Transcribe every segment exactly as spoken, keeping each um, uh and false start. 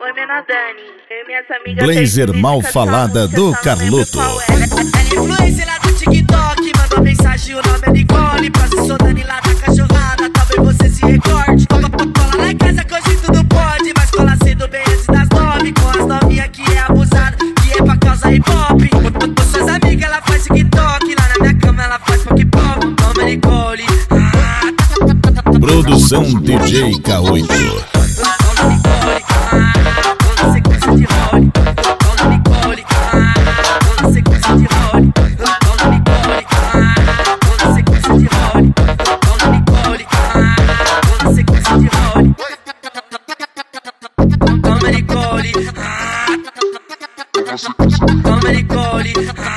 Oi, menor Dani, eu e minhas amigas. Blazer mal falada do Carloto. Influência lá do TikTok, mandou mensagem, o nome é Nicole. Pra se sou Dani lá da cachorrada, talvez você se recorde. Cola lá em casa que hoje tudo pode, mas cola cedo bem antes das nove. Com as novinhas que é abusada, que é pra causa hip hop. Com suas amigas ela faz TikTok, lá na minha cama ela faz pop pop. Nome é Nicole. Produção D J K oito. Toma Nicole,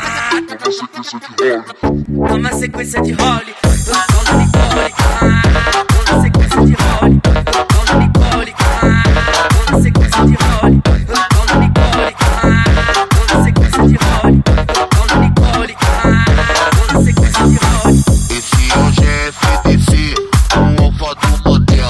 toma sequência de role. Toma Nicole, toma sequência de role. Toma Nicole, toma sequência de role. Toma Nicole, toma sequência de role. Toma Nicole, toma sequência de role. Esse hoje é F D C, o alfa do modelo.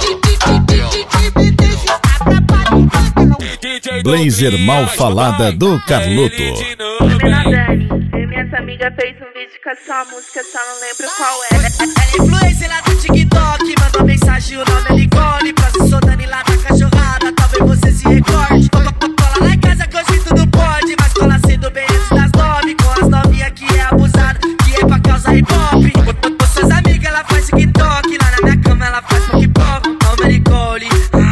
Blazer mal falada do Carloto. Oi, menor Dani, eu e minhas amigas fez um vídeo com a sua música, só não lembro qual é. Ela influência lá do TikTok, mandou mensagem, o nome é Nicole. Pra se sou Dani lá da cachorrada, talvez você se recorde. Cola lá em casa que hoje tudo pode, mas cola cedo bem antes das nove. Com as novinhas que é abusada, que é pra causa hip hop. Com suas amigas ela faz TikTok, lá na minha cama ela faz pop pop. Toma Nicole,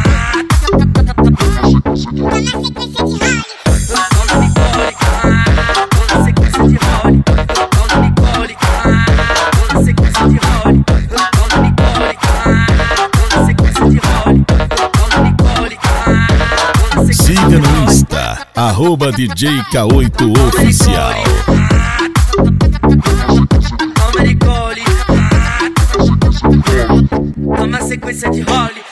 Siga no Insta, arroba D J K oito Oficial. Toma Nicole, toma sequência de role.